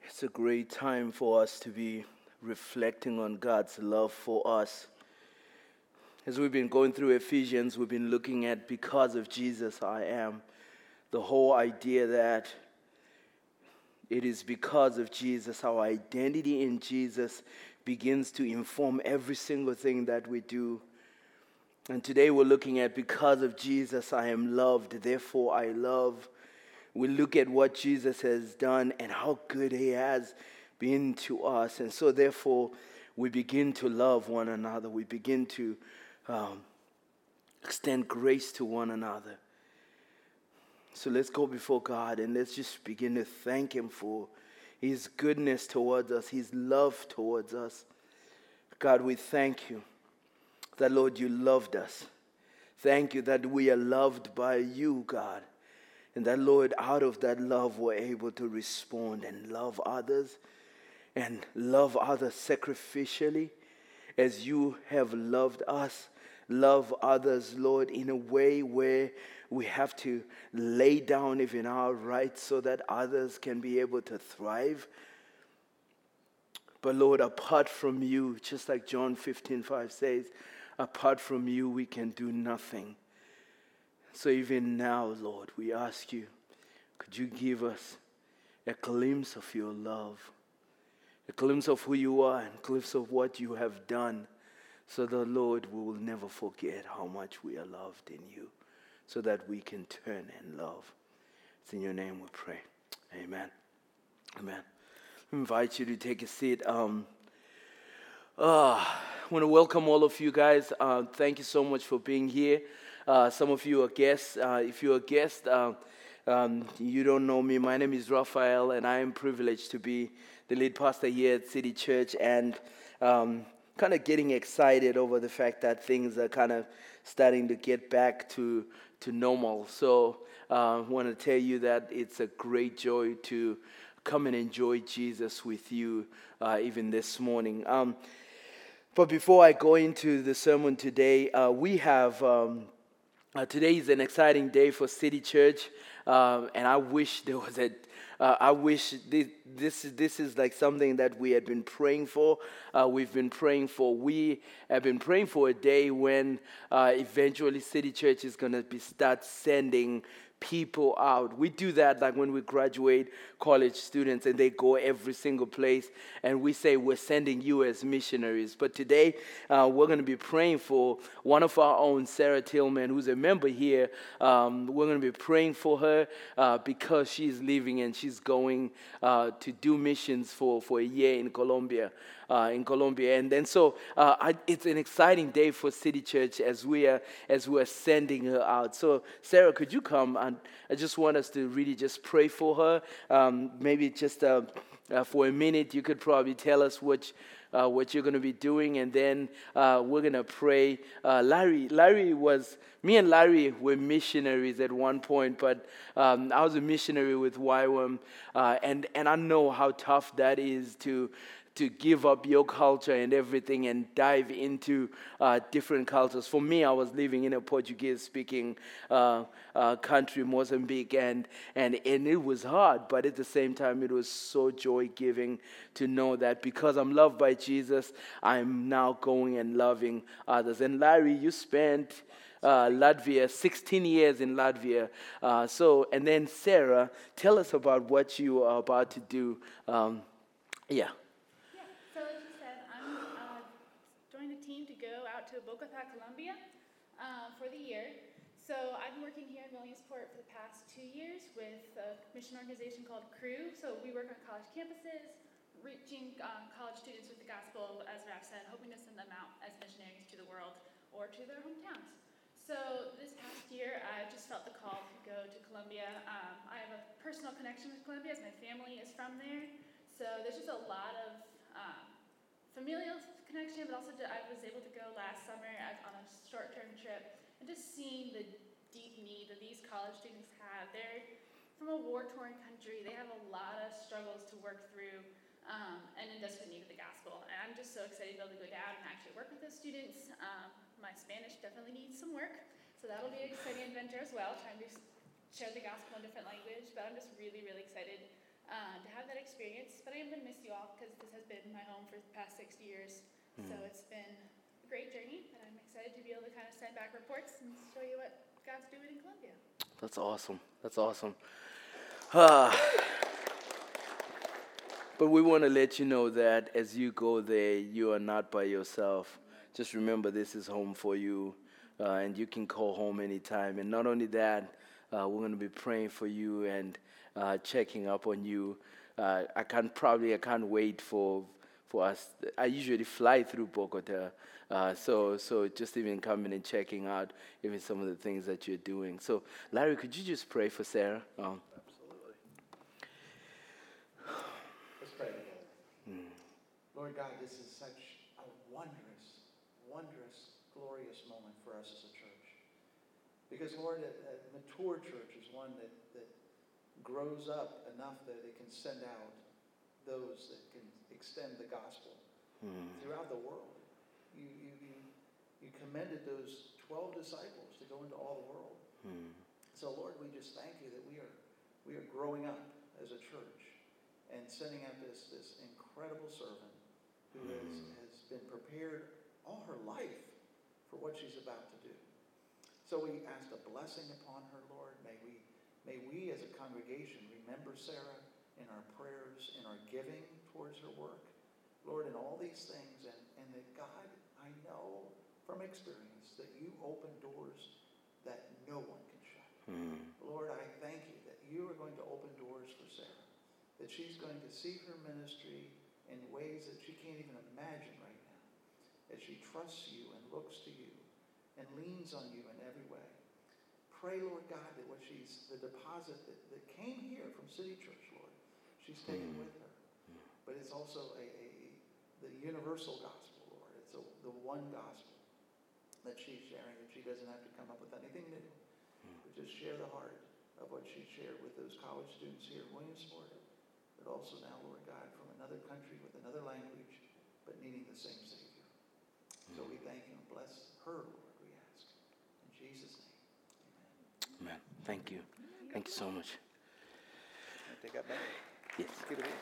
It's a great time for us to be reflecting on God's love for us. As we've been going through Ephesians, we've been looking at because of Jesus I am. The whole idea that it is because of Jesus, our identity in Jesus begins to inform every single thing that we do. And today we're looking at because of Jesus I am loved, therefore I love. We look at what Jesus has done and how good he has been to us. And so therefore, we begin to love one another. We begin to extend grace to one another. So let's go before God and let's just begin to thank him for his goodness towards us, his love towards us. God, we thank you that, Lord, you loved us. Thank you that we are loved by you, God. And that, Lord, out of that love, we're able to respond and love others sacrificially as you have loved us. Love others, Lord, in a way where we have to lay down even our rights so that others can be able to thrive. But, Lord, apart from you, just like John 15:5 says, apart from you, we can do nothing. So even now, Lord, we ask you, could you give us a glimpse of your love, a glimpse of who you are, and a glimpse of what you have done, so that, Lord, we will never forget how much we are loved in you, so that we can turn and love. It's in your name we pray. Amen. Amen. I invite you to take a seat. I want to welcome all of you guys. Thank you so much for being here. Some of you are guests. If you're a guest, you don't know me. My name is Raphael, and I am privileged to be the lead pastor here at City Church, and kind of getting excited over the fact that things are kind of starting to get back to normal. So I want to tell you that it's a great joy to come and enjoy Jesus with you even this morning. But before I go into the sermon today, we have... today is an exciting day for City Church, and I wish there was I wish this is like something that we had been praying for. We have been praying for a day when eventually City Church is going to start sending people out. We do that like when we graduate college students and they go every single place and we say we're sending you as missionaries. But today we're going to be praying for one of our own, Sarah Tillman, who's a member here. We're going to be praying for her because she's leaving and she's going to do missions for a year in Colombia. And then so it's an exciting day for City Church as we are sending her out. So Sarah, could you come? And I just want us to really just pray for her. Maybe just for a minute, you could probably tell us what you're going to be doing, and then we're going to pray. Me and Larry were missionaries at one point, but I was a missionary with YWAM, and I know how tough that is to give up your culture and everything and dive into different cultures. For me, I was living in a Portuguese-speaking country, Mozambique, and it was hard, but at the same time, it was so joy-giving to know that because I'm loved by Jesus, I'm now going and loving others. And Larry, you spent Latvia, 16 years in Latvia. And then Sarah, tell us about what you are about to do. To Bogota, Colombia for the year. So I've been working here in Williamsport for the past 2 years with a mission organization called CREW. So we work on college campuses, reaching college students with the gospel, as Raph said, hoping to send them out as missionaries to the world or to their hometowns. So this past year, I just felt the call to go to Colombia. I have a personal connection with Colombia as my family is from there. So there's just a lot of familial connection, but also I was able to go last summer on a short-term trip and just seeing the deep need that these college students have. They're from a war-torn country. They have a lot of struggles to work through and in desperate need of the gospel. And I'm just so excited to be able to go down and actually work with those students. My Spanish definitely needs some work, so that'll be an exciting adventure as well, trying to share the gospel in a different language. But I'm just really, really excited to have that experience experience, but I am going to miss you all because this has been my home for the past 6 years. So it's been a great journey, and I'm excited to be able to kind of send back reports and show you what God's doing in Colombia. That's awesome. That's awesome. But we want to let you know that as you go there, you are not by yourself. Just remember, this is home for you, and you can call home anytime. And not only that, we're going to be praying for you and checking up on you. I can't wait for us. I usually fly through Bogota, so just even coming and checking out even some of the things that you're doing. So, Larry, could you just pray for Sarah? Absolutely. Let's pray together. Lord God, this is such a wondrous, glorious moment for us as a church. Because, Lord, a mature church is one that grows up enough that it can send out those that can extend the gospel throughout the world. You commended those 12 disciples to go into all the world. So, Lord, we just thank you that we are growing up as a church and sending out this incredible servant who has been prepared all her life for what she's about to do. So we ask a blessing upon her, Lord. May we as a congregation remember Sarah in our prayers, in our giving towards her work. Lord, in all these things, and that God, I know from experience that you open doors that no one can shut. Lord, I thank you that you are going to open doors for Sarah, that she's going to see her ministry in ways that she can't even imagine right now, as she trusts you and looks to you and leans on you in every way. Pray, Lord God, that the deposit that came here from City Church, Lord, she's taken with her. But it's also the universal gospel, Lord. It's the one gospel that she's sharing, that she doesn't have to come up with anything new, but just share the heart of what she shared with those college students here in Williamsport, but also now, Lord God, from another country with another language, but needing the same Savior. So we thank you and bless her, Lord, we ask. In Jesus' name, Amen. Thank you. Thank you so much. Take that back. Yes. Get it in.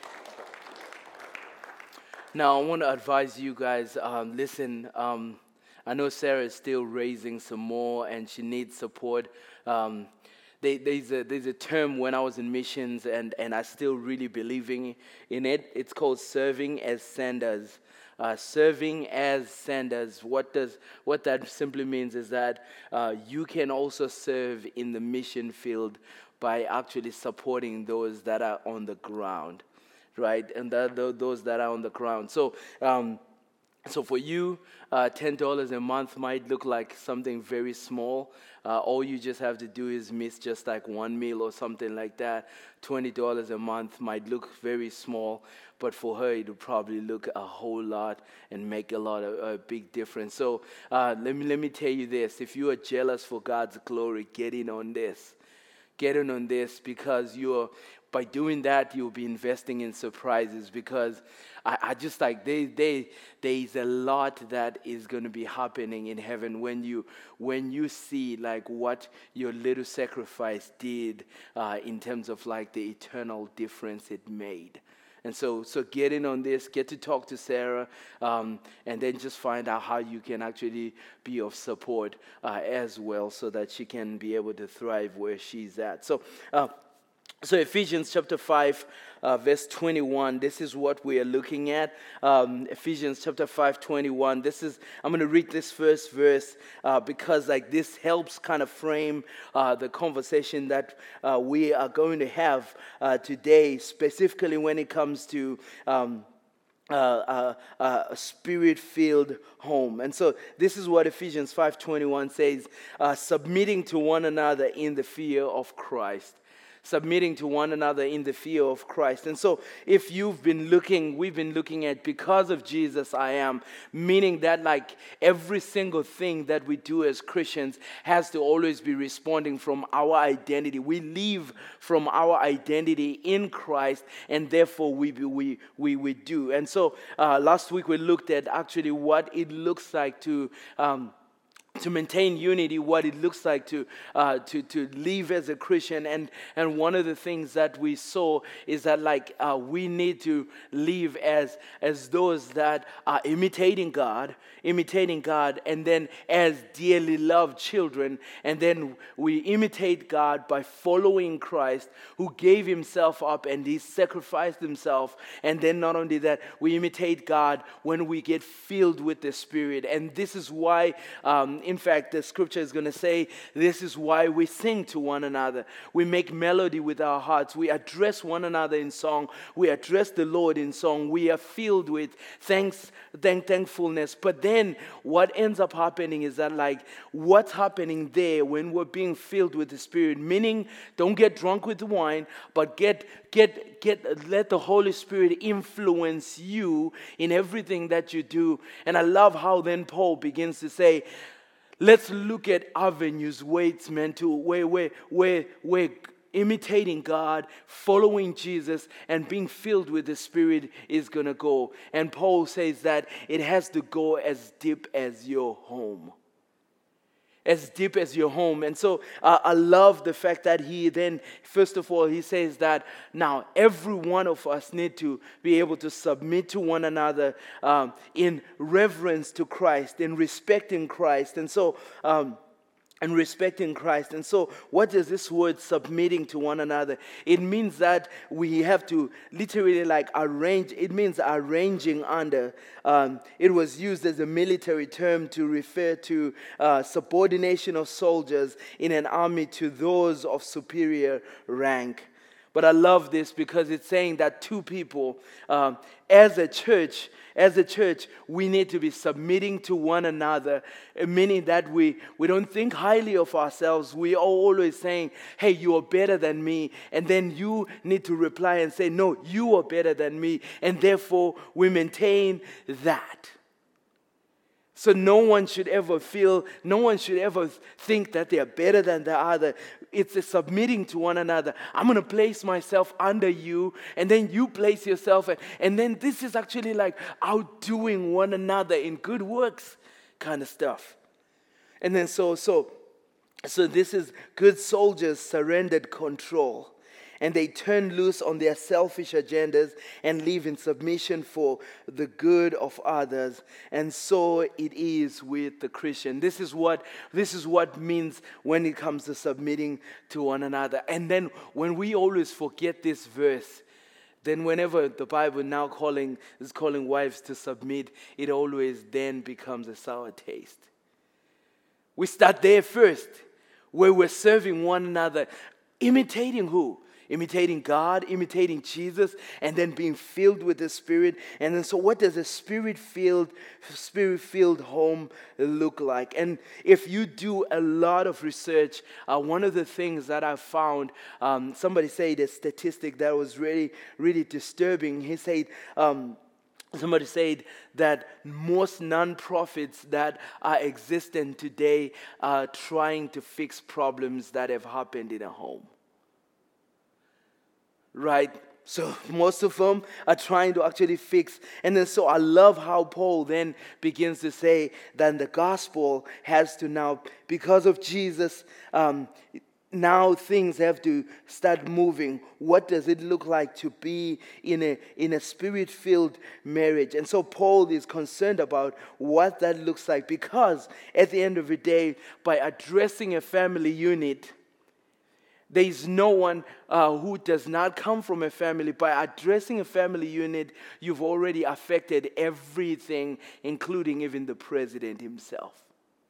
Now, I want to advise you guys, listen, I know Sarah is still raising some more and she needs support. There's a term when I was in missions and I still really believing in it. It's called serving as senders. Serving as senders. What that simply means is that you can also serve in the mission field by actually supporting those that are on the ground, right? And those that are on the ground. So for you, $10 a month might look like something very small. All you just have to do is miss just like one meal or something like that. $20 a month might look very small, but for her it would probably look a whole lot and make a big difference. So let me tell you this: if you are jealous for God's glory, get in on this. Get in on this, because by doing that, you'll be investing in surprises. Because I just like there's a lot that is going to be happening in heaven when you see like what your little sacrifice did in terms of like the eternal difference it made. And so get in on this, get to talk to Sarah, and then just find out how you can actually be of support as well, so that she can be able to thrive where she's at. So Ephesians chapter 5, verse 21, this is what we are looking at. Ephesians chapter 5, 21. I'm going to read this first verse because like this helps kind of frame the conversation that we are going to have today, specifically when it comes to a spirit-filled home. And so this is what Ephesians 5:21 says, submitting to one another in the fear of Christ. Submitting to one another in the fear of Christ. And so if we've been looking at because of Jesus I am, meaning that like every single thing that we do as Christians has to always be responding from our identity. We live from our identity in Christ, and therefore we do. And so last week we looked at actually what it looks like to to maintain unity, what it looks like to live as a Christian, and one of the things that we saw is that we need to live as those that are imitating God, and then as dearly loved children, and then we imitate God by following Christ, who gave himself up and he sacrificed himself, and then not only that, we imitate God when we get filled with the Spirit, and this is why. In fact, the scripture is going to say, this is why we sing to one another. We make melody with our hearts. We address one another in song. We address the Lord in song. We are filled with thankfulness. But then what ends up happening is that what's happening there when we're being filled with the Spirit, meaning don't get drunk with the wine, but let the Holy Spirit influence you in everything that you do. And I love how then Paul begins to say, let's look at avenues where it's meant to, where imitating God, following Jesus, and being filled with the Spirit is going to go. And Paul says that it has to go as deep as your home. As deep as your home. And so I love the fact that he then, first of all, he says that now every one of us need to be able to submit to one another in reverence to Christ, in respecting Christ. And so, what is this word submitting to one another? It means that we have to literally arrange. It means arranging under. It was used as a military term to refer to subordination of soldiers in an army to those of superior rank. But I love this because it's saying that two people, as a church, we need to be submitting to one another, meaning that we don't think highly of ourselves. We are always saying, hey, you are better than me. And then you need to reply and say, no, you are better than me. And therefore, we maintain that. So no one should ever think that they are better than the other. It's a submitting to one another. I'm going to place myself under you, and then you place yourself. And then this is actually outdoing one another in good works kind of stuff. And then so this is good soldiers surrendered control. And they turn loose on their selfish agendas and live in submission for the good of others. And so it is with the Christian. This is what means when it comes to submitting to one another. And then when we always forget this verse, then whenever the Bible now is calling wives to submit, it always then becomes a sour taste. We start there first, where we're serving one another, imitating who? Imitating God, imitating Jesus, and then being filled with the Spirit. And then so what does a Spirit-filled home look like? And if you do a lot of research, one of the things that I found, somebody said a statistic that was really, really disturbing. He said, somebody said that most nonprofits that are existent today are trying to fix problems that have happened in a home. Right? So most of them are trying to actually fix. And then so I love how Paul then begins to say that the gospel has to now, because of Jesus, now things have to start moving. What does it look like to be in a Spirit-filled marriage? And so Paul is concerned about what that looks like, because at the end of the day, by addressing a family unit, there is no one who does not come from a family. By addressing a family unit, you've already affected everything, including even the president himself.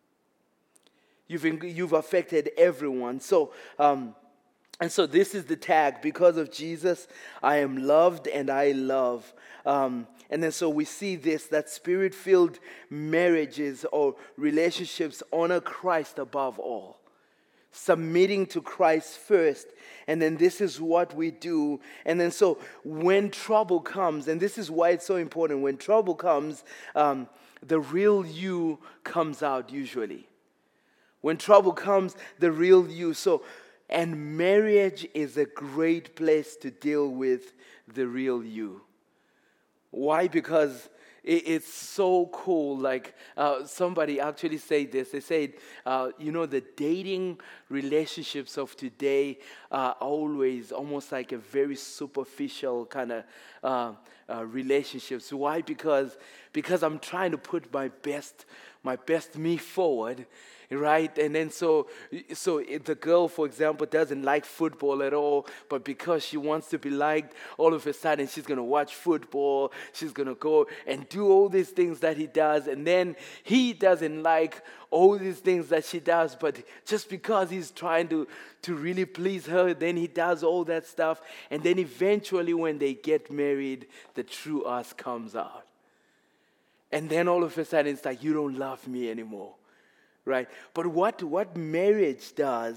You've affected everyone. So, and so this is the tag. Because of Jesus, I am loved and I love. And then so we see this, that Spirit-filled marriages or relationships honor Christ above all. Submitting to Christ first, and then this is what we do. And then so when trouble comes, and this is why it's so important, when trouble comes, the real you comes out usually. When trouble comes, the real you. And marriage is a great place to deal with the real you. Why? Because it's so cool. Like somebody actually said this. They said, the dating relationships of today are always almost like a very superficial kind of relationships. Why? Because I'm trying to put my best me forward. Right? And then so if the girl, for example, doesn't like football at all, but because she wants to be liked, all of a sudden she's going to watch football, she's going to go and do all these things that he does, and then he doesn't like all these things that she does, but just because he's trying to really please her, then he does all that stuff, and then eventually when they get married, the true us comes out. And then all of a sudden it's like, you don't love me anymore. Right, but what marriage does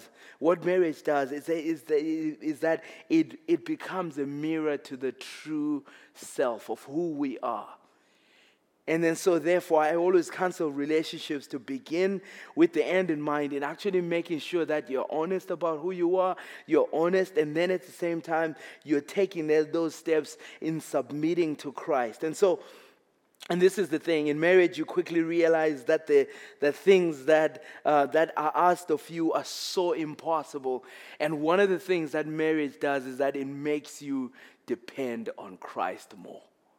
is that it becomes a mirror to the true self of who we are. And then so therefore I always counsel relationships to begin with the end in mind, and actually making sure that you're honest about who you are, you're honest, and then at the same time you're taking those steps in submitting to Christ. And this is the thing, in marriage you quickly realize that the things that are asked of you are so impossible. And one of the things that marriage does is that it makes you depend on Christ more.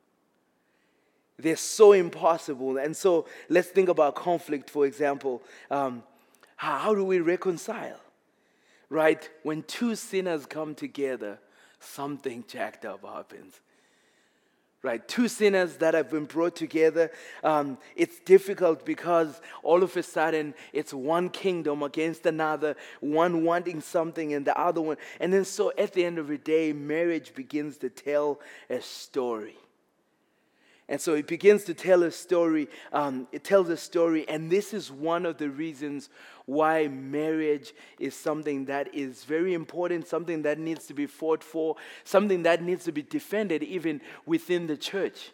They're so impossible. And so let's think about conflict, for example. How do we reconcile? Right? When two sinners come together, something jacked up happens. Right, two sinners that have been brought together, it's difficult because all of a sudden it's one kingdom against another, one wanting something and the other one. And then so at the end of the day, marriage begins to tell a story. And so it begins to tell a story, it tells a story, and this is one of the reasons why marriage is something that is very important, something that needs to be fought for, something that needs to be defended even within the church.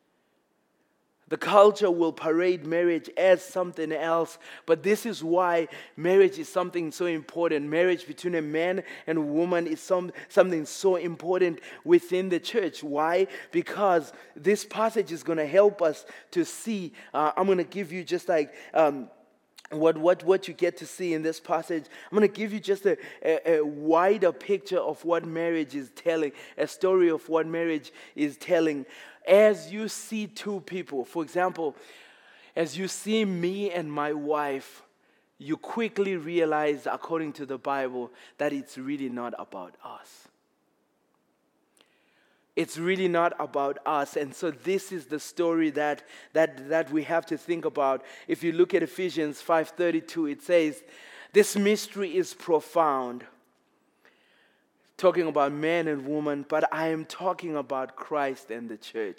The culture will parade marriage as something else, but this is why marriage is something so important. Marriage between a man and a woman is something so important within the church. Why? Because this passage is going to help us to see. I'm going to give you just like what you get to see in this passage. I'm going to give you just a wider picture of what marriage is telling, a story of what marriage is telling. As you see two people, for example, as you see me and my wife, you quickly realize, according to the Bible, that it's really not about us. It's really not about us. And so this is the story that we have to think about. If you look at Ephesians 5:32, it says, this mystery is profound. Talking about man and woman, but I am talking about Christ and the church.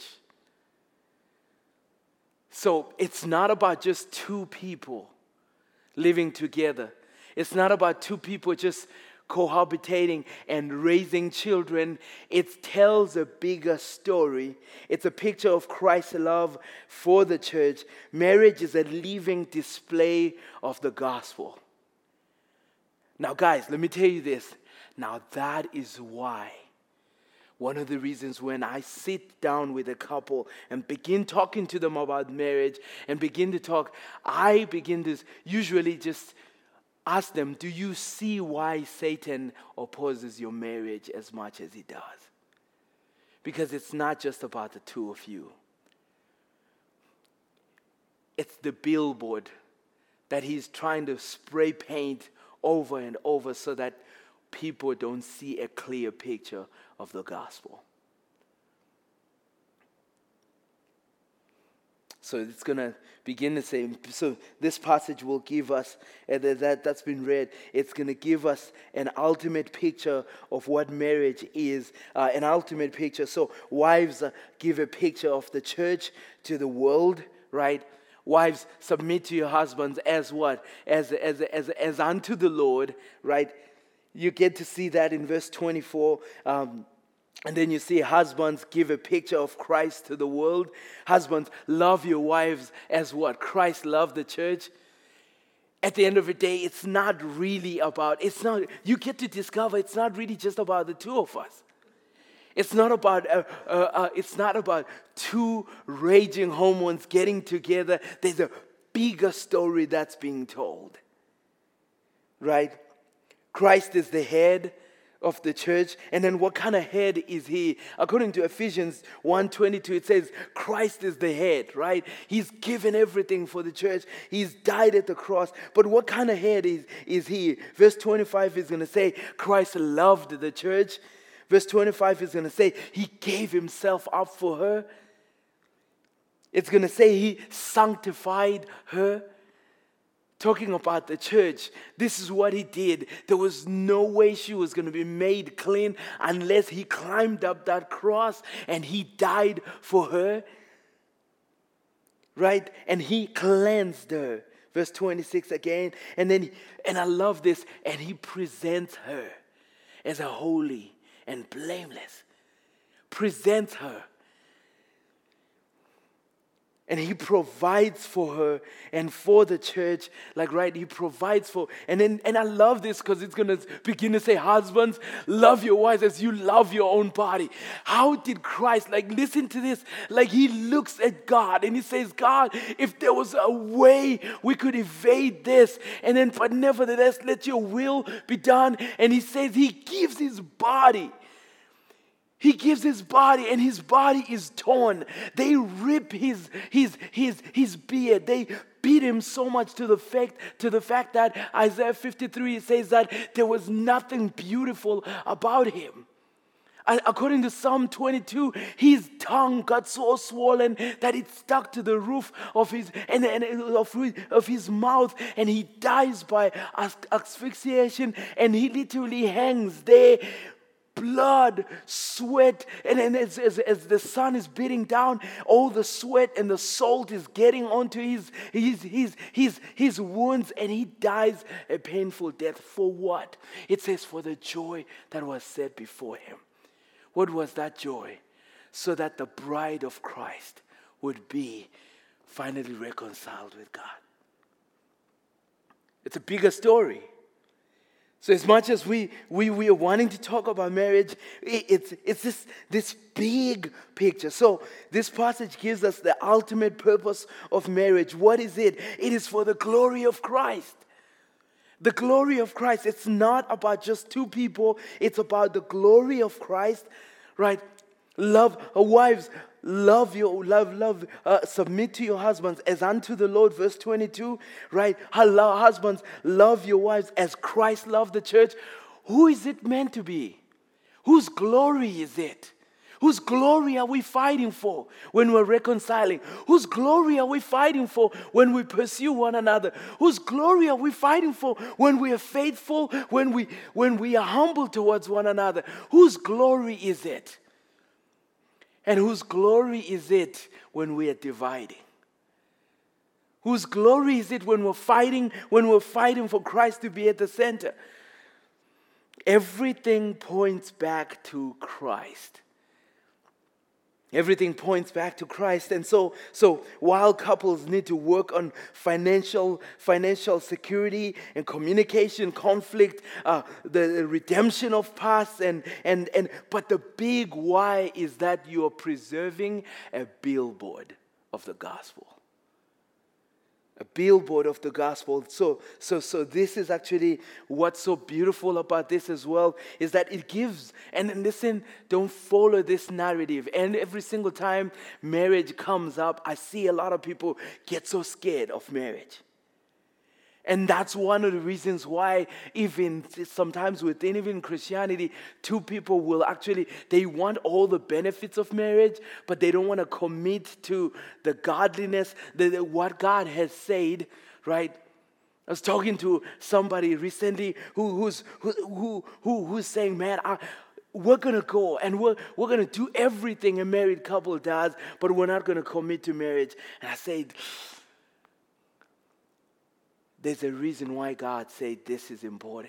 So it's not about just two people living together. It's not about two people just cohabitating and raising children. It tells a bigger story. It's a picture of Christ's love for the church. Marriage is a living display of the gospel. Now, guys, let me tell you this. Now, that is why one of the reasons when I sit down with a couple and begin talking to them about marriage and begin to talk, I begin to usually just ask them, do you see why Satan opposes your marriage as much as he does? Because it's not just about the two of you. It's the billboard that he's trying to spray paint over and over so that people don't see a clear picture of the gospel. So it's going to begin to say, so this passage will give us, that's been read, it's going to give us an ultimate picture of what marriage is, an ultimate picture. So wives give a picture of the church to the world, right? Wives, submit to your husbands as what? As unto the Lord, right? You get to see that in verse 24. And then you see husbands give a picture of Christ to the world. Husbands, love your wives as what? Christ loved the church. At the end of the day, it's not really about, you get to discover it's not really just about the two of us. It's not about two raging hormones getting together. There's a bigger story that's being told. Right? Christ is the head of the church. And then what kind of head is he? According to Ephesians 1:22, it says Christ is the head, right? He's given everything for the church. He's died at the cross. But what kind of head is he? Verse 25 is going to say Christ loved the church. Verse 25 is going to say he gave himself up for her. It's going to say he sanctified her. Talking about the church, this is what he did. There was no way she was going to be made clean unless he climbed up that cross and he died for her. Right? And he cleansed her. Verse 26 again. And I love this. And he presents her as a holy and blameless. Presents her. And he provides for her and for the church. Like, right, he provides for. And I love this because it's going to begin to say, husbands, love your wives as you love your own body. How did Christ, listen to this. He looks at God and he says, God, if there was a way we could evade this. But nevertheless, let your will be done. And he says he gives his body. He gives his body and his body is torn. They rip his beard. They beat him so much to the fact that Isaiah 53 says that there was nothing beautiful about him. According to Psalm 22, his tongue got so swollen that it stuck to the roof of his mouth, and he dies by asphyxiation, and he literally hangs there. Blood, sweat, and as the sun is beating down, all the sweat and the salt is getting onto his wounds, and he dies a painful death. For what? It says for the joy that was set before him. What was that joy? So that the bride of Christ would be finally reconciled with God. It's a bigger story. So as much as we are wanting to talk about marriage, it's this big picture. So this passage gives us the ultimate purpose of marriage. What is it? It is for the glory of Christ. The glory of Christ. It's not about just two people. It's about the glory of Christ, right? Love, wives, submit to your husbands as unto the Lord, verse 22, right? Husbands, love your wives as Christ loved the church. Who is it meant to be? Whose glory is it? Whose glory are we fighting for when we're reconciling? Whose glory are we fighting for when we pursue one another? Whose glory are we fighting for when we are faithful, when we are humble towards one another? Whose glory is it? And whose glory is it when we are dividing? Whose glory is it when we're fighting for Christ to be at the center? Everything points back to Christ. Everything points back to Christ. And so while couples need to work on financial security and communication, conflict, the redemption of past, but the big why is that you are preserving a billboard of the gospel. A billboard of the gospel. So this is actually what's so beautiful about this as well, is that it gives, and listen, don't follow this narrative. And every single time marriage comes up, I see a lot of people get so scared of marriage. And that's one of the reasons why even sometimes within even Christianity, two people will actually, they want all the benefits of marriage, but they don't want to commit to the godliness, what God has said, right? I was talking to somebody recently who's saying, man, we're going to go and we're going to do everything a married couple does, but we're not going to commit to marriage. And I said, there's a reason why God said this is important.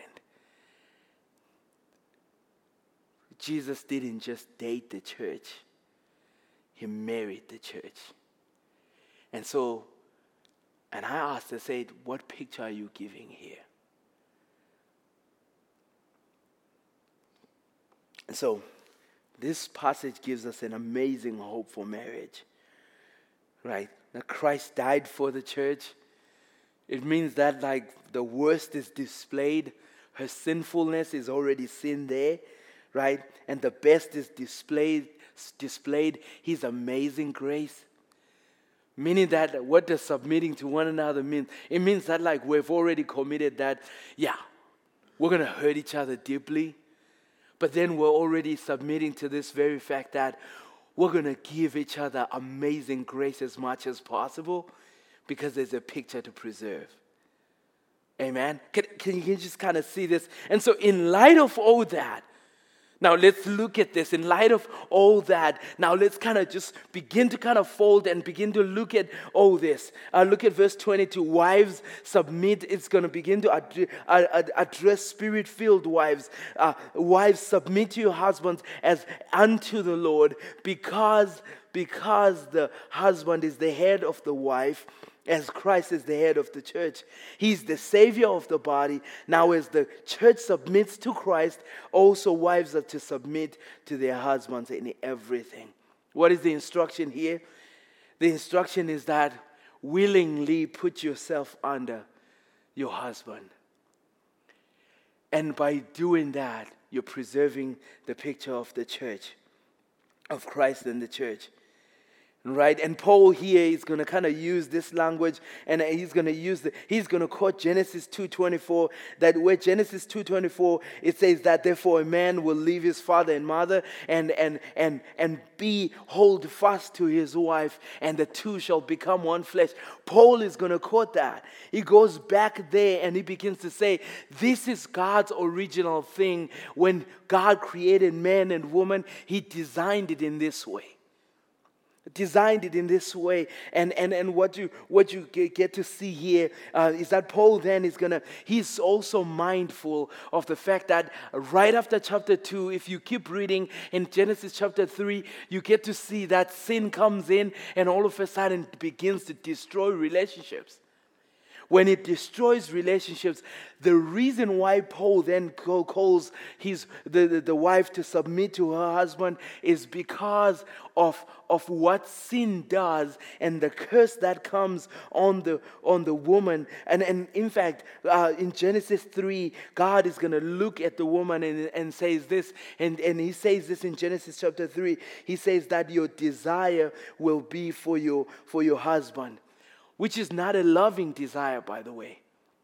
Jesus didn't just date the church. He married the church. And I asked, I said, what picture are you giving here? And so this passage gives us an amazing hope for marriage. Right? That Christ died for the church. It means that like the worst is displayed. Her sinfulness is already seen there. Right? And the best is displayed His amazing grace. Meaning that what does submitting to one another mean? It means that like we've already committed that, we're going to hurt each other deeply. But then we're already submitting to this very fact that we're going to give each other amazing grace as much as possible because there's a picture to preserve. Amen? Can you just kind of see this? And so in light of all that, now let's look at this. In light of all that, now let's kind of just begin to kind of fold and begin to look at all this. Look at verse 22. Wives, submit. It's going to begin to address spirit-filled wives. Wives, submit to your husbands as unto the Lord, because the husband is the head of the wife, as Christ is the head of the church. He's the Savior of the body. Now as the church submits to Christ, also wives are to submit to their husbands in everything. What is the instruction here? The instruction is that willingly put yourself under your husband. And by doing that, you're preserving the picture of the church, of Christ and the church. Right? And Paul here is going to kind of use this language, and he's going to quote Genesis 2:24, that where Genesis 2:24, it says that therefore a man will leave his father and mother and hold fast to his wife, and the two shall become one flesh. Paul is going to quote that. He goes back there and he begins to say, this is God's original thing. When God created man and woman, He designed it in this way. And what you get to see here is that Paul then he's also mindful of the fact that right after chapter 2, if you keep reading in Genesis chapter 3, you get to see that sin comes in and all of a sudden begins to destroy relationships. When it destroys relationships, the reason why Paul then calls the wife to submit to her husband is because of what sin does and the curse that comes on the woman. And in fact, in Genesis 3, God is going to look at the woman and says this, and He says this in Genesis chapter 3. He says that your desire will be for your husband. Which is not a loving desire, by the way.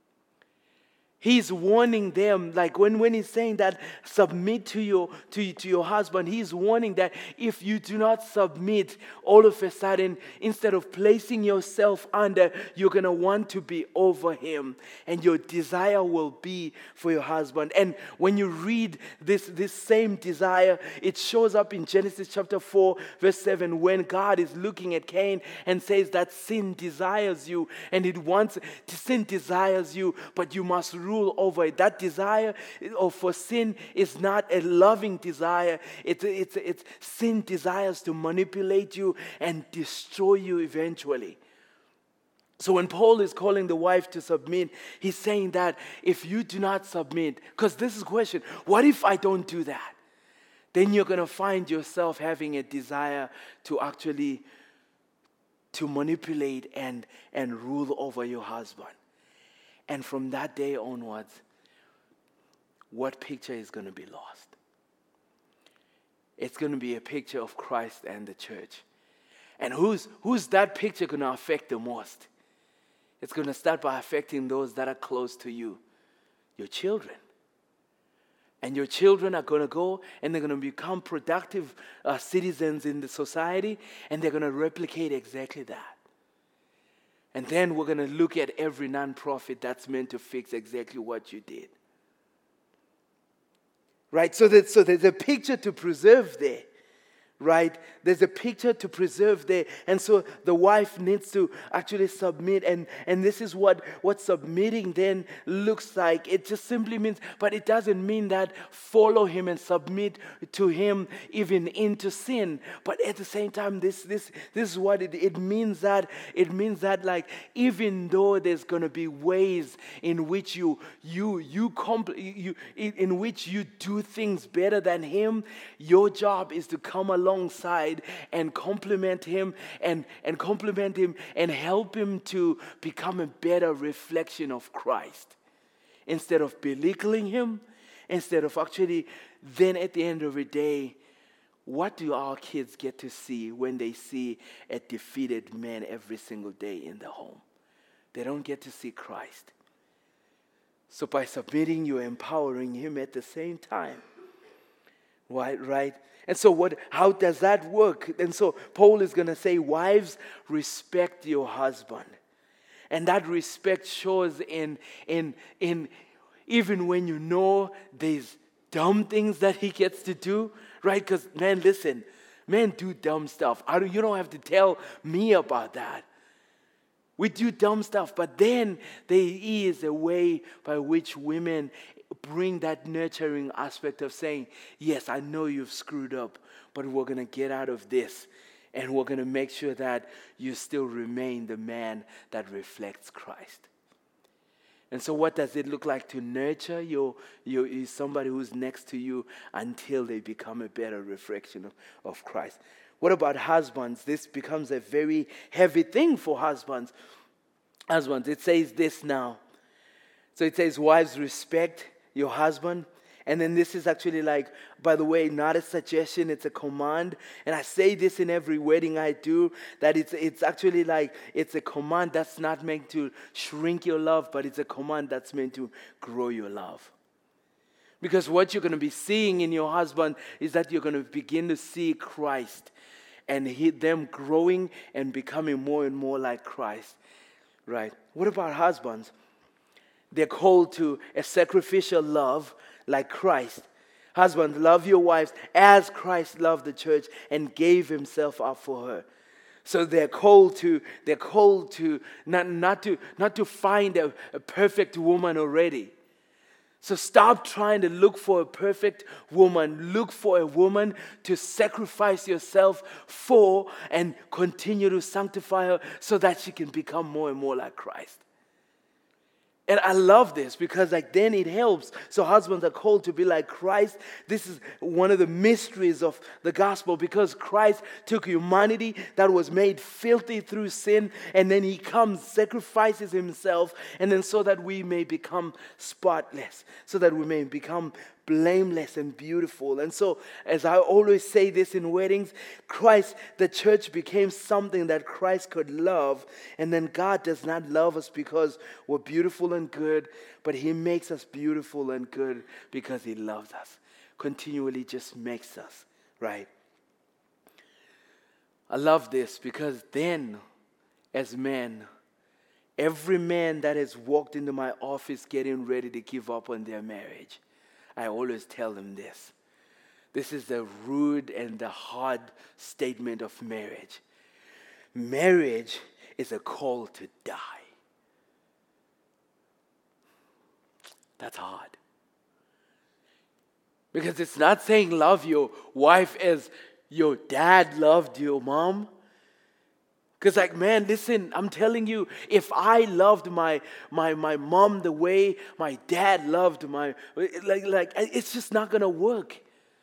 He's warning them, like when he's saying that submit to your husband, he's warning that if you do not submit, all of a sudden, instead of placing yourself under, you're going to want to be over him. And your desire will be for your husband. And when you read this same desire, it shows up in Genesis chapter 4, verse 7, when God is looking at Cain and says that sin desires you, and sin desires you, but you must rule over it. That desire for sin is not a loving desire. It's sin desires to manipulate you and destroy you eventually. So when Paul is calling the wife to submit, he's saying that if you do not submit, because this is a question, what if I don't do that? Then you're going to find yourself having a desire to actually to manipulate and rule over your husband. And from that day onwards, what picture is going to be lost? It's going to be a picture of Christ and the church. And who's that picture going to affect the most? It's going to start by affecting those that are close to you, your children. And your children are going to go and they're going to become productive citizens in the society, and they're going to replicate exactly that. And then we're going to look at every nonprofit that's meant to fix exactly what you did. Right? So there's a picture to preserve there. right? There's a picture to preserve there. And so the wife needs to actually submit. And this is what submitting then looks like. It just simply means, but it doesn't mean that follow him and submit to him even into sin. But at the same time, this is what it means that like, even though there's going to be ways in which you do things better than him, your job is to come alongside and compliment him and help him to become a better reflection of Christ. Instead of belittling him, instead of actually, then at the end of the day, what do our kids get to see when they see a defeated man every single day in the home? They don't get to see Christ. So by submitting, you're empowering him at the same time. Right? And so how does that work? And so Paul is going to say, wives, respect your husband. And that respect shows in even when you know there's dumb things that he gets to do, right? Because, man, listen, men do dumb stuff. You don't have to tell me about that. We do dumb stuff, but then there is a way by which women bring that nurturing aspect of saying, yes, I know you've screwed up, but we're going to get out of this, and we're going to make sure that you still remain the man that reflects Christ. And so what does it look like to nurture somebody who's next to you until they become a better reflection of Christ? What about husbands? This becomes a very heavy thing for husbands. It says this now. So it says, wives, respect your husband. And then this is actually like, by the way, not a suggestion, it's a command. And I say this in every wedding I do, that it's actually like, it's a command that's not meant to shrink your love, but it's a command that's meant to grow your love. Because what you're going to be seeing in your husband is that you're going to begin to see Christ and them growing and becoming more and more like Christ. Right? What about husbands? They're called to a sacrificial love like Christ. Husbands, love your wives as Christ loved the church and gave himself up for her. So they're called to not to find a perfect woman already. So stop trying to look for a perfect woman. Look for a woman to sacrifice yourself for and continue to sanctify her so that she can become more and more like Christ. And I love this because then it helps. So husbands are called to be like Christ. This is one of the mysteries of the gospel, because Christ took humanity that was made filthy through sin, and then he comes, sacrifices himself, and then so that we may become spotless, so that we may become blameless and beautiful. And so, as I always say this in weddings, the church became something that Christ could love. And then God does not love us because we're beautiful and good, but he makes us beautiful and good because he loves us. Continually just makes us, right? I love this because then, as men, every man that has walked into my office getting ready to give up on their marriage, I always tell them this. This is the rude and the hard statement of marriage. Marriage is a call to die. That's hard. Because it's not saying love your wife as your dad loved your mom. Because man, listen, I'm telling you, if I loved my mom the way my dad loved it's just not going to work.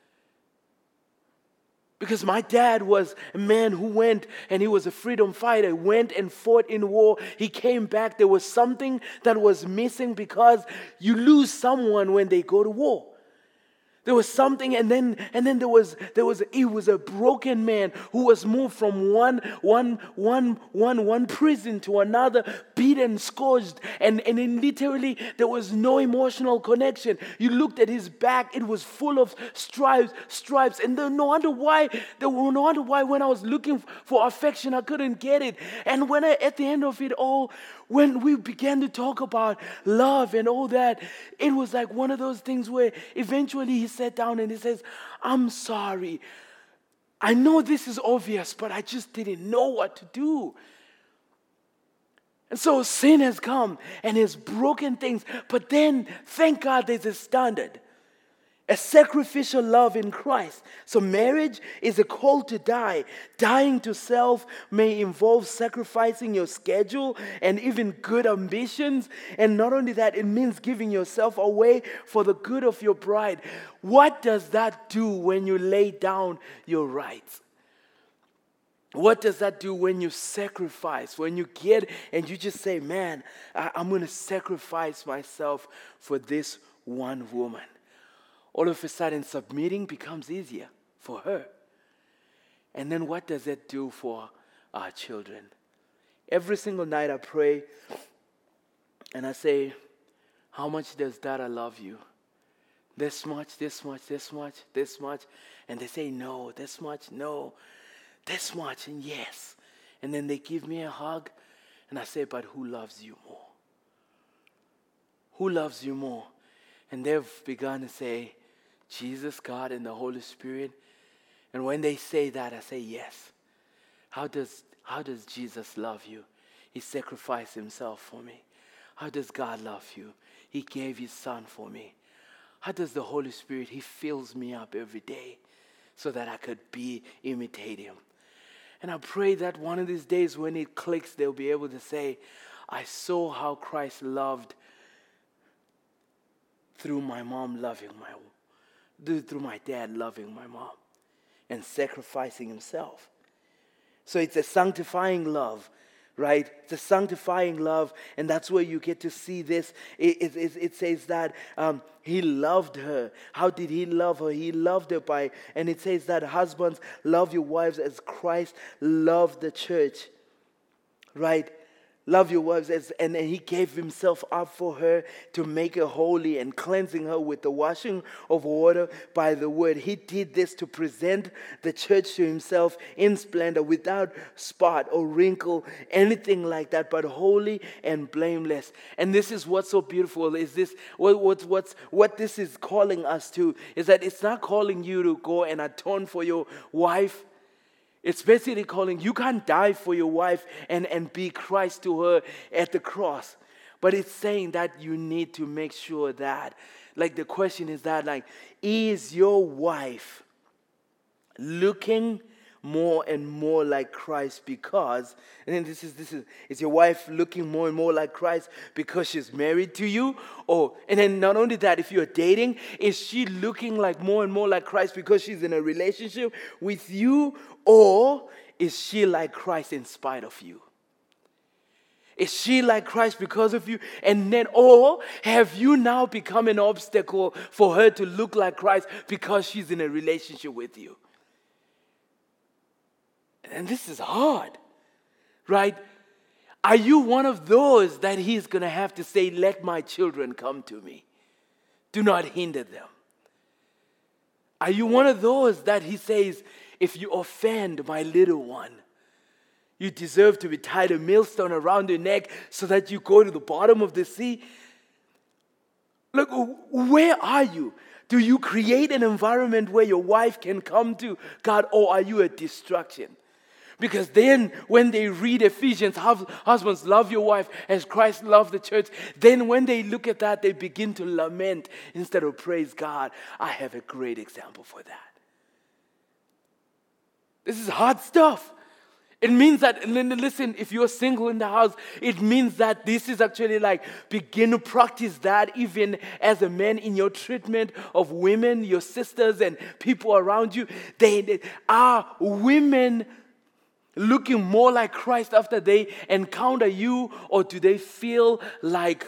Because my dad was a man who went, and he was a freedom fighter, went and fought in war. He came back. There was something that was missing, because you lose someone when they go to war. There was something, and then he was a broken man who was moved from one prison to another, beaten, scourged, and then literally there was no emotional connection. You looked at his back; it was full of stripes, and no wonder why when I was looking for affection, I couldn't get it. And at the end of it all, when we began to talk about love and all that, it was like one of those things where eventually he sat down and he says, "I'm sorry. I know this is obvious, but I just didn't know what to do. And so sin has come and has broken things. But then, thank God, there's a standard. A sacrificial love in Christ. So marriage is a call to die. Dying to self may involve sacrificing your schedule and even good ambitions. And not only that, it means giving yourself away for the good of your bride. What does that do when you lay down your rights? What does that do when you sacrifice? When you get and you just say, man, I'm going to sacrifice myself for this one woman. All of a sudden, submitting becomes easier for her. And then what does that do for our children? Every single night I pray and I say, how much does Dada love you? This much, this much, this much, this much. And they say, no, this much, no, this much, and yes. And then they give me a hug and I say, but who loves you more? Who loves you more? And they've begun to say, Jesus, God, and the Holy Spirit. And when they say that, I say, yes. How does Jesus love you? He sacrificed himself for me. How does God love you? He gave his son for me. How does the Holy Spirit? He fills me up every day so that I could imitate him. And I pray that one of these days when it clicks, they'll be able to say, I saw how Christ loved through my mom loving through my dad loving my mom and sacrificing himself. So it's a sanctifying love, right? It's a sanctifying love, and that's where you get to see this. It says that he loved her. How did he love her? He loved her by, and it says that husbands, love your wives as Christ loved the church, right? Love your wives, and he gave himself up for her to make her holy and cleansing her with the washing of water by the word. He did this to present the church to himself in splendor, without spot or wrinkle, anything like that, but holy and blameless. And this is what's so beautiful, is this, what this is calling us to, is that it's not calling you to go and atone for your wife. It's basically calling, you can't die for your wife and be Christ to her at the cross. But it's saying that you need to make sure that, like the question is that, like, is your wife looking more and more like Christ because, and then this is your wife looking more and more like Christ because she's married to you? Or, and then not only that, if you're dating, is she looking like more and more like Christ because she's in a relationship with you? Or is she like Christ in spite of you? Is she like Christ because of you? And then, or have you now become an obstacle for her to look like Christ because she's in a relationship with you? And this is hard, right? Are you one of those that he's going to have to say, let my children come to me? Do not hinder them. Are you one of those that he says, if you offend my little one, you deserve to be tied a millstone around your neck so that you go to the bottom of the sea? Look, where are you? Do you create an environment where your wife can come to God, or are you a distraction? Because then when they read Ephesians, husbands, love your wife as Christ loved the church. Then when they look at that, they begin to lament instead of praise God. I have a great example for that. This is hard stuff. It means that, listen, if you're single in the house, it means that this is actually like, begin to practice that even as a man in your treatment of women, your sisters and people around you. They are women looking more like Christ after they encounter you, or do they feel like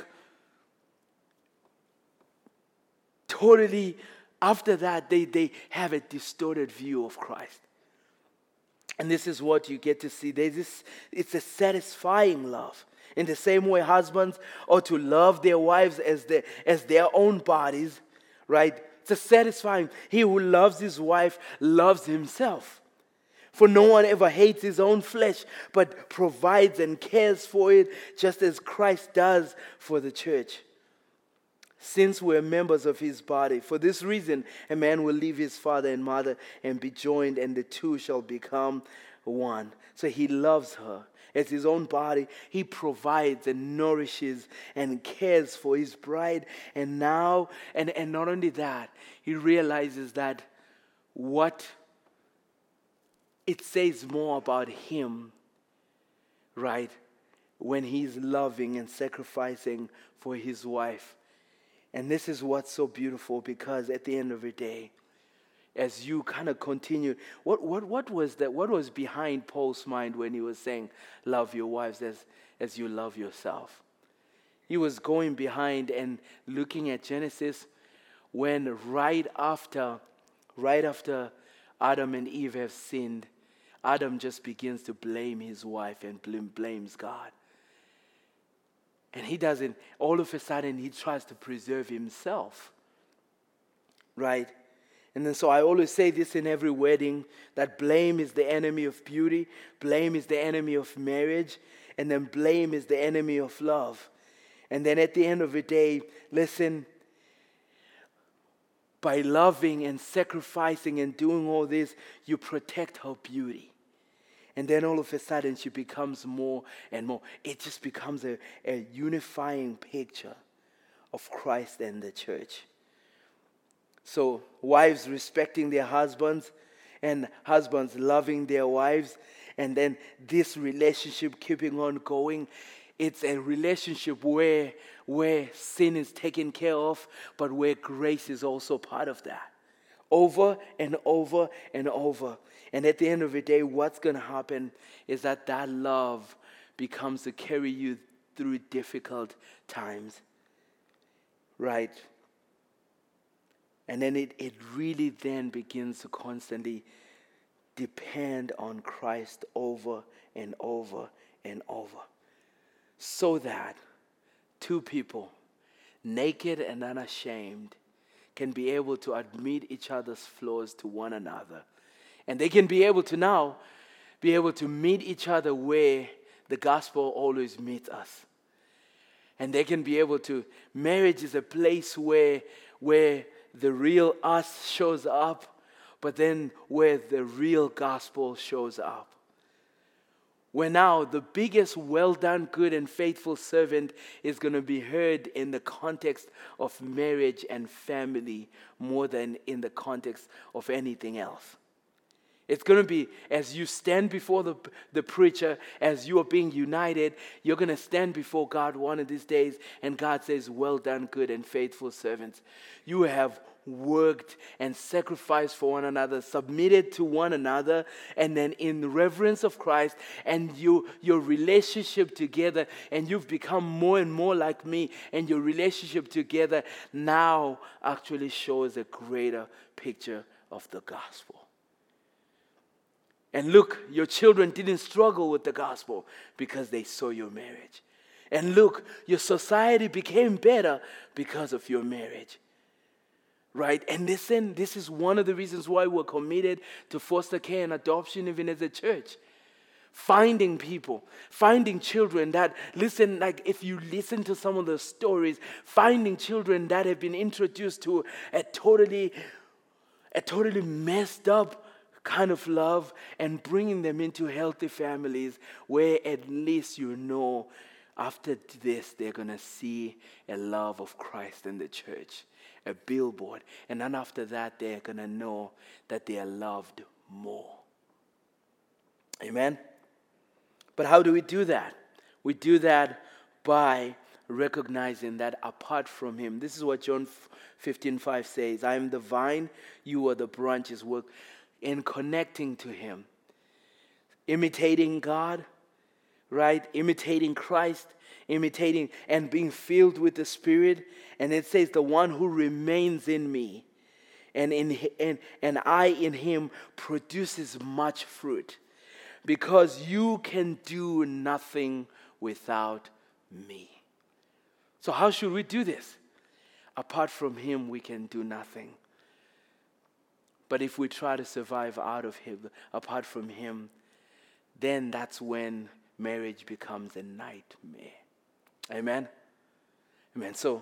totally after that they have a distorted view of Christ? And this is what you get to see. It's a satisfying love. In the same way, husbands ought to love their wives as their own bodies, right? It's a satisfying. He who loves his wife loves himself. For no one ever hates his own flesh, but provides and cares for it, just as Christ does for the church. since we're members of his body. For this reason, a man will leave his father and mother and be joined, and the two shall become one. So he loves her as his own body. He provides and nourishes and cares for his bride. And now, and not only that, he realizes that what it says more about him, right, when he's loving and sacrificing for his wife. And this is what's so beautiful, because at the end of the day, as you kind of continue, what was that? What was behind Paul's mind when he was saying, love your wives as you love yourself? He was going behind and looking at Genesis, when right after Adam and Eve have sinned, Adam just begins to blame his wife and blames God. And he doesn't, all of a sudden, he tries to preserve himself. Right? And then so I always say this in every wedding, that blame is the enemy of beauty, blame is the enemy of marriage, and then blame is the enemy of love. And then at the end of the day, listen, by loving and sacrificing and doing all this, you protect her beauty. And then all of a sudden she becomes more and more. It just becomes a unifying picture of Christ and the church. So wives respecting their husbands, and husbands loving their wives, and then this relationship keeping on going. It's a relationship where sin is taken care of, but where grace is also part of that. Over and over and over. And at the end of the day, what's going to happen is that love becomes to carry you through difficult times. Right? And then it really then begins to constantly depend on Christ over and over and over. So that two people, naked and unashamed, can be able to admit each other's flaws to one another. And they can be able to now meet each other where the gospel always meets us. And they can be able to, marriage is a place where the real us shows up, but then where the real gospel shows up. Where now the biggest well done, good and faithful servant is going to be heard in the context of marriage and family more than in the context of anything else. It's going to be, as you stand before the preacher, as you are being united, you're going to stand before God one of these days, and God says, well done, good and faithful servants. You have worked and sacrificed for one another, submitted to one another, and then in reverence of Christ, and your relationship together, and you've become more and more like me, and your relationship together now actually shows a greater picture of the gospel. And look, your children didn't struggle with the gospel because they saw your marriage. And look, your society became better because of your marriage. Right? And listen, this is one of the reasons why we're committed to foster care and adoption even as a church. Finding people, finding children that, listen, like if you listen to some of the stories, finding children that have been introduced to a totally messed up kind of love, and bringing them into healthy families where at least you know after this they're going to see a love of Christ in the church, a billboard. And then after that they're going to know that they are loved more. Amen? But how do we do that? We do that by recognizing that apart from him, this is what John 15:5 says, I am the vine, you are the branches. Work in connecting to him, imitating God, right? Imitating Christ, imitating and being filled with the Spirit. And it says, the one who remains in me and I in him produces much fruit, because you can do nothing without me. So how should we do this? Apart from him, we can do nothing. But if we try to survive out of him, apart from him, then that's when marriage becomes a nightmare. Amen? Amen. So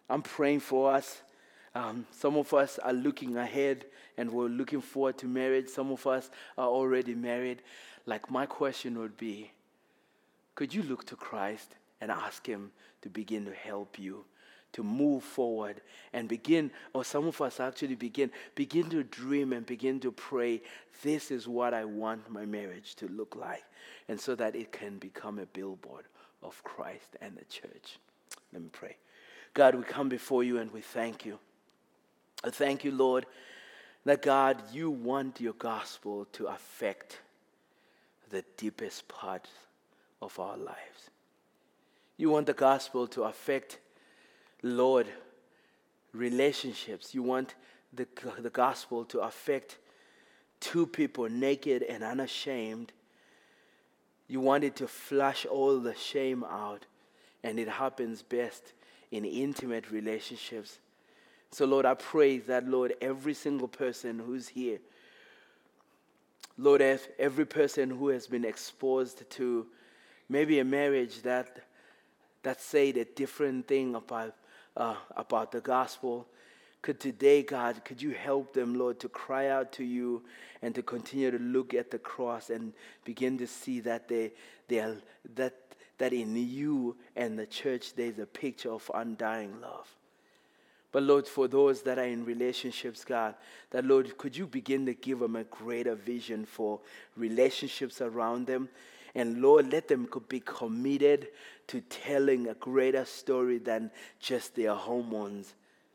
I'm praying for us. Some of us are looking ahead and we're looking forward to marriage. Some of us are already married. Like my question would be, could you look to Christ and ask him to begin to help you, to move forward and begin, or some of us actually begin to dream and begin to pray, this is what I want my marriage to look like, and so that it can become a billboard of Christ and the church. Let me pray. God, we come before you and we thank you. I thank you, Lord, that God, you want your gospel to affect the deepest parts of our lives. You want the gospel to affect, Lord, relationships. You want the gospel to affect two people naked and unashamed. You want it to flush all the shame out, and it happens best in intimate relationships. So, Lord, I pray that, Lord, every single person who's here, Lord, every person who has been exposed to maybe a marriage that said a different thing about the gospel, could today, God, could you help them, Lord, to cry out to you and to continue to look at the cross and begin to see that that in you and the church there's a picture of undying love. But Lord, for those that are in relationships, God, that Lord, could you begin to give them a greater vision for relationships around them? And Lord, let them be committed to telling a greater story than just their hormones.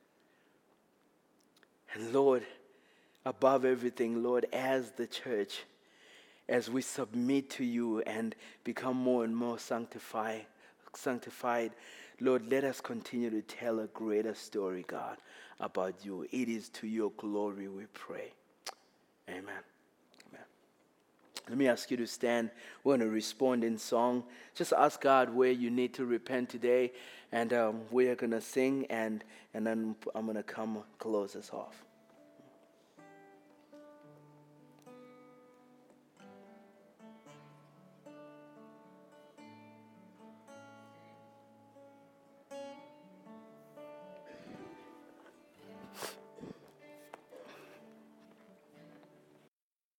And Lord, above everything, Lord, as the church, as we submit to you and become more and more sanctified, Lord, let us continue to tell a greater story, God, about you. It is to your glory we pray. Amen. Amen. Let me ask you to stand. We're going to respond in song. Just ask God where you need to repent today, and we are going to sing, and then I'm going to come close us off.